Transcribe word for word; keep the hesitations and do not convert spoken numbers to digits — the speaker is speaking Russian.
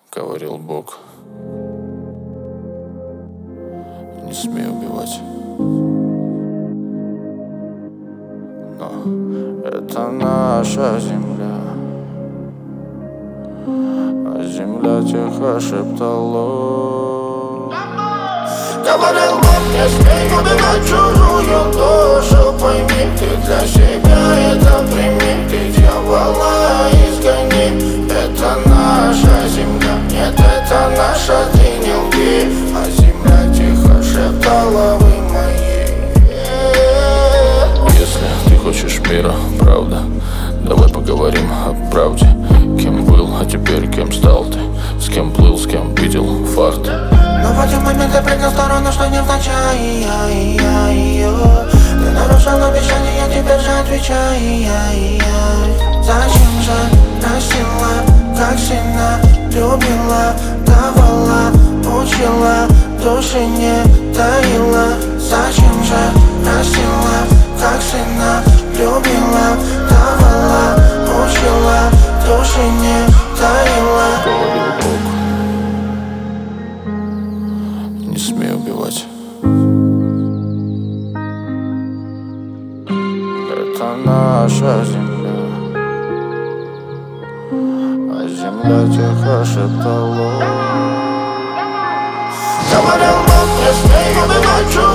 говорил Бог. Не смей убивать. Но это наша земля, а земля тихо шептала. Говорил Бог, не смей убивать чужую душу. Пойми, ты для себя это прими, ты дьявола изгони. Это наша земля, нет, это наша, ты не лги. А земля тихо шептала: вы мои. Если ты хочешь мира, правда, давай поговорим о правде. Кем был, а теперь кем стал ты? С кем плыл, с кем видел факты? Но в один момент ты принял сторону, что не вначале. Ты нарушил обещание, я теперь же отвечаю. Зачем же просила, как сильно любила, давала, учила, души не таила. Зачем же просила, как сильно любила, давала, учила, души не таила. Говорил Бог. Не смей убивать. Это наша земля, а земля тихо шептала. Говорил Бог, не смей убивать.